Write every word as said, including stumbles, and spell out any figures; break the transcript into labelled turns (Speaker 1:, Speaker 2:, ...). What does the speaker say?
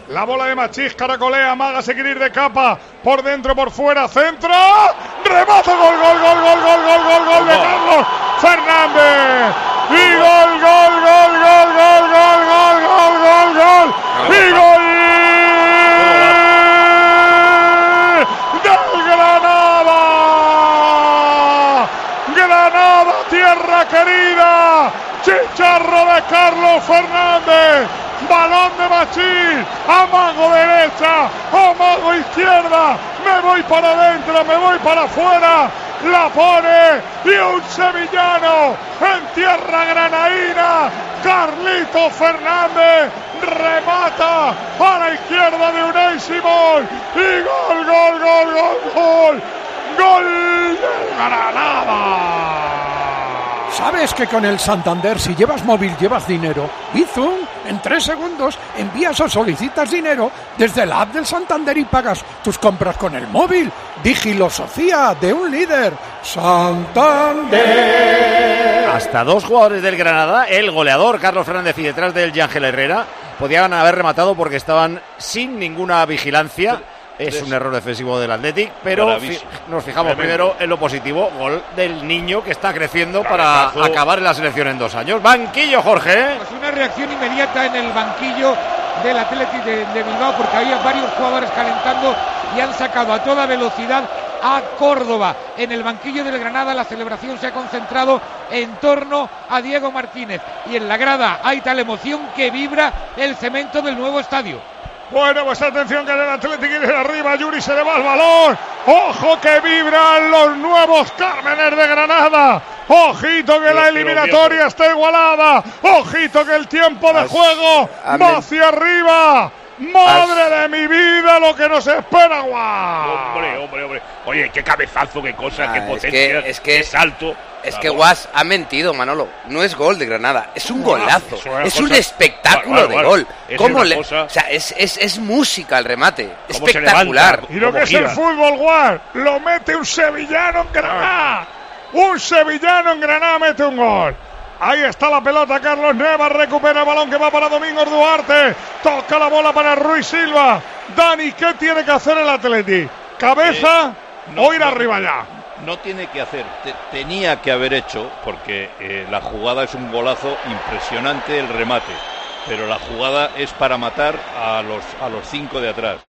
Speaker 1: La bola de Machís, caracolea, amaga, se quiere ir de capa. Por dentro, por fuera, centro. Remate, gol, gol, gol, gol, gol, gol, gol, gol de Carlos Fernández. Y gol, gol, gol, gol, gol, gol, gol, gol, gol, gol. Y gol del Granada. Granada, tierra querida. Chicharro de Carlos Fernández. Balón de Machís, amago derecha, amago izquierda, me voy para adentro, me voy para afuera, la pone y un sevillano en tierra granadina, Carlito Fernández, remata a la izquierda de Unai Simón y gol, gol, gol, gol, gol, gol de Granada.
Speaker 2: ¿Sabes que con el Santander, si llevas móvil, llevas dinero? Bizum, en tres segundos envías o solicitas dinero desde la app del Santander y pagas tus compras con el móvil. Digilosofía de un líder. Santander.
Speaker 3: Hasta dos jugadores del Granada, el goleador Carlos Fernández y detrás del Yángel Herrera, podían haber rematado porque estaban sin ninguna vigilancia. Es un error defensivo del Athletic, pero fi- nos fijamos primero en lo positivo. Gol del niño que está creciendo para acabar en la selección en dos años. Banquillo, Jorge.
Speaker 4: Pues una reacción inmediata en el banquillo del Athletic de, de Bilbao, porque había varios jugadores calentando y han sacado a toda velocidad a Córdoba. En el banquillo del Granada la celebración se ha concentrado en torno a Diego Martínez y en la grada hay tal emoción que vibra el cemento del nuevo estadio.
Speaker 1: Bueno, pues atención que en el Atlético viene arriba, Yuri se le va el balón. Ojo que vibran los nuevos Cármenes de Granada. Ojito que la eliminatoria está igualada. Ojito que el tiempo de juego va hacia arriba. Madre de mi vida, lo que nos espera, guau.
Speaker 5: Hombre, hombre, hombre. Oye, qué cabezazo, qué cosa,
Speaker 6: ah,
Speaker 5: qué potencia,
Speaker 6: es que, es que,
Speaker 5: qué salto.
Speaker 6: Es que Guas ha mentido, Manolo. No es gol de Granada, es un golazo. Es, es un espectáculo vale, vale, de gol.
Speaker 5: Es
Speaker 6: ¿Cómo le,
Speaker 5: cosa...
Speaker 6: o sea, es, es, es música el remate. Espectacular.
Speaker 1: Y lo que gira. Es el fútbol, Guas, lo mete un sevillano en Granada. Un sevillano en Granada mete un gol. Ahí está la pelota, Carlos Neva recupera el balón que va para Domingos Duarte. Toca la bola para Ruiz Silva. Dani, ¿qué tiene que hacer el Atleti? ¿Cabeza eh, no, o ir no, arriba ya?
Speaker 7: No tiene que hacer, te, tenía que haber hecho, porque eh, la jugada es un golazo impresionante, el remate. Pero la jugada es para matar a los, a los cinco de atrás.